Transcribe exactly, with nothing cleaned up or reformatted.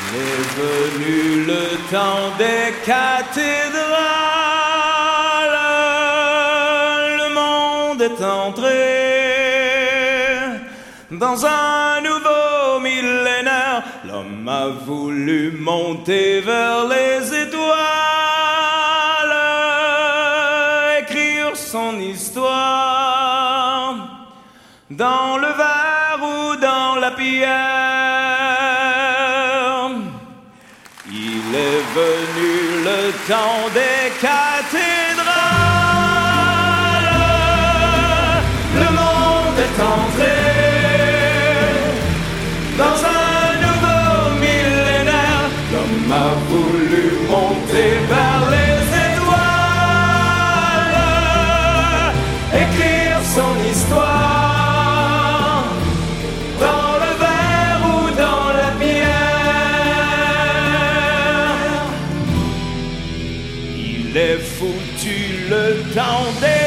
est venu le temps des cathédrales, le monde est entré dans un nouveau millénaire. L'homme a voulu monter vers les étoiles, écrire son histoire dans le verre ou dans la pierre. Il est venu le temps des cathédrales, le monde est entré dans un nouveau millénaire. L'homme a voulu monter vers les étoiles, écrire son histoire dans le verre ou dans la pierre. Il est foutu le temps des